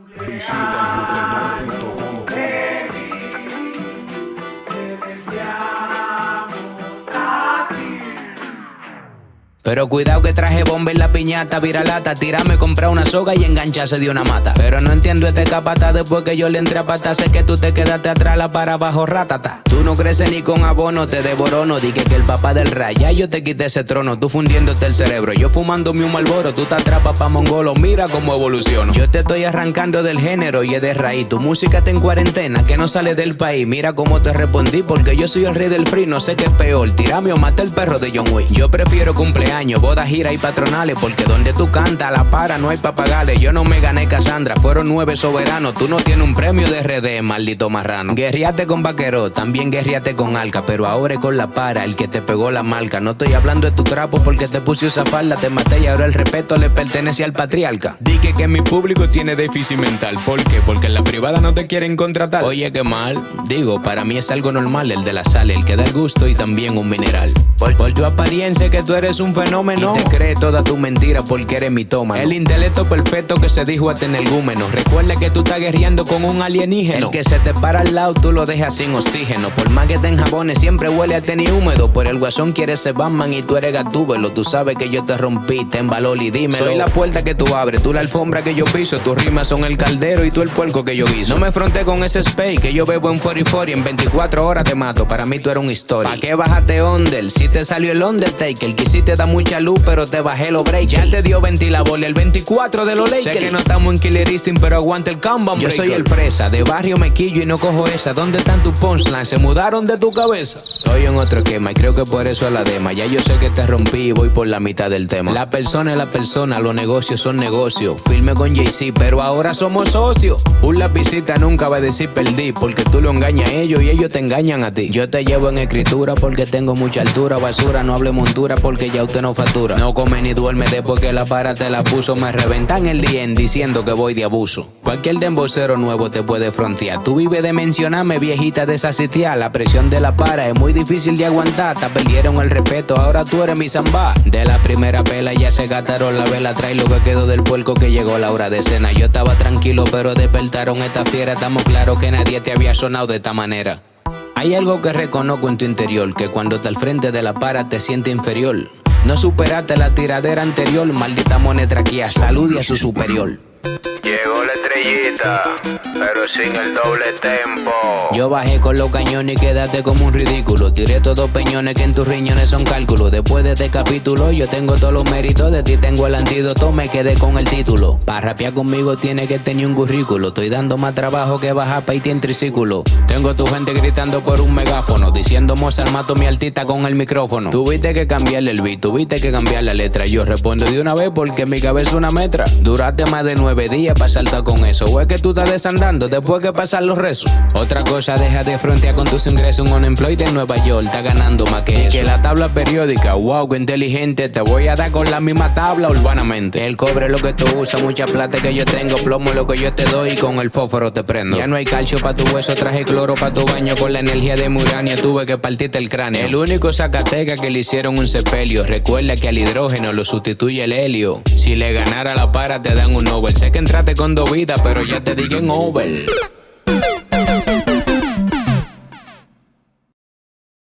Visita elbufetón.com. Pero cuidado que traje bomba en la piñata, viralata, tirarme, comprar una soga y engancharse de una mata. Pero no entiendo este capata, después que yo le entré a pata, sé que tú te quedaste atrás, la para abajo, ratata. Tú no creces ni con abono, te devorono, dije que el papá del ray, ya yo te quité ese trono, tú fundiéndote el cerebro, yo fumándome un Marlboro, tú te atrapas pa' mongolo, mira cómo evoluciono. Yo te estoy arrancando del género y es de raíz, tu música está en cuarentena, que no sale del país, mira cómo te respondí, porque yo soy el rey del free, no sé qué es peor, tirame o mate el perro de John Wick. Yo prefiero cumpleaños, bodas, giras y patronales, porque donde tú cantas la para no hay pa' pagarle. Yo no me gané Cassandra, fueron 9 soberanos. Tú no tienes un premio de RD, maldito marrano. Guerriate con Vaquero, también guerriate con Alca, pero ahora es con la para, el que te pegó la marca. No estoy hablando de tu trapo porque te puse esa falda, te maté y ahora el respeto le pertenece al patriarca. Dije que mi público tiene déficit mental, ¿por qué? Porque en la privada no te quieren contratar. Oye, qué mal, digo, para mí es algo normal, el de la sal, el que da el gusto y también un mineral. Por tu apariencia que tú eres un fenómeno, y te crees toda tu mentira porque eres mitómano. El intelecto perfecto que se dijo hasta en el gúmeno. Recuerda que tú estás guerreando con un alienígeno. El que se te para al lado tú lo dejas sin oxígeno. Por más que te enjabones siempre huele a tenis húmedo. Por el guasón quieres ser Batman y tú eres Gatúbelo. Tú sabes que yo te rompí, ten valor y dímelo. Soy la puerta que tú abres, tú la alfombra que yo piso. Tus rimas son el caldero y tú el puerco que yo guiso. No me fronté con ese spray que yo bebo en 40-40. En 24 horas te mato, para mí tú eres un story. ¿Pa' qué bajaste under? Si te salió el Undertaker. Quisiste dar mucha luz pero te bajé los breaks. Ya te dio ventilador el 24 de los Lakers. Sé que no estamos en Killer Instinct, pero aguanta el comeback. Yo soy el fresa, de barrio me quillo y no cojo esa. ¿Dónde están tus punchlines? ¿Se mudaron de tu cabeza? Estoy en otro esquema y creo que por eso es la dema. Ya yo sé que te rompí y voy por la mitad del tema. La persona es la persona, los negocios son negocios. Firme con Jay-Z, pero ahora somos socios. Un lapicita nunca va a decir perdí, porque tú lo engañas a ellos y ellos te engañan a ti. Yo te llevo en escritura porque tengo mucha altura. Basura, no hable montura porque ya usted no factura. No come ni duerme después que la para te la puso. Me reventan el DM diciendo que voy de abuso. Cualquier dembocero nuevo te puede frontear. Tú vives de mencionarme, viejita de esa sitial. La presión de la para es muy difícil de aguantar. Te perdieron el respeto, ahora tú eres mi zambá. De la primera pela ya se gastaron la vela. Trae lo que quedó del puerco que llegó la hora de cena. Yo estaba tranquilo pero despertaron esta fiera. Estamos claros que nadie te había sonado de esta manera. Hay algo que reconozco en tu interior, que cuando estás al frente de la para te sientes inferior. No superaste la tiradera anterior, maldita monetraquía, salude a su superior. Llegó la estrellita, pero sin el doble tempo. Yo bajé con los cañones y quedaste como un ridículo. Tiré todos peñones que en tus riñones son cálculos. Después de este capítulo yo tengo todos los méritos. De ti tengo el antídoto, me quedé con el título. Para rapear conmigo tiene que tener un currículo. Estoy dando más trabajo que bajar paiti en triciclo. Tengo tu gente gritando por un megáfono, diciendo Mozart mato mi altita con el micrófono. Tuviste que cambiarle el beat, tuviste que cambiar la letra. Yo respondo de una vez porque mi cabeza es una metra. Duraste más de 9 días para saltar con eso. O es que tú estás desandando después que pasan los rezos. Otra cosa, deja de frontear con tus ingresos. Un unemployed en Nueva York está ganando más que eso. Que la tabla periódica, wow, qué inteligente. Te voy a dar con la misma tabla urbanamente. El cobre es lo que tú usas, mucha plata que yo tengo. Plomo es lo que yo te doy y con el fósforo te prendo. Ya no hay calcio pa' tu hueso, traje cloro pa' tu baño. Con la energía de mi uranio tuve que partirte el cráneo. El único Zacateca que le hicieron un sepelio. Recuerda que al hidrógeno lo sustituye el helio. Si le ganara la para te dan un Nobel. Sé que entraste con 2 vidas, pero ya te digo en over.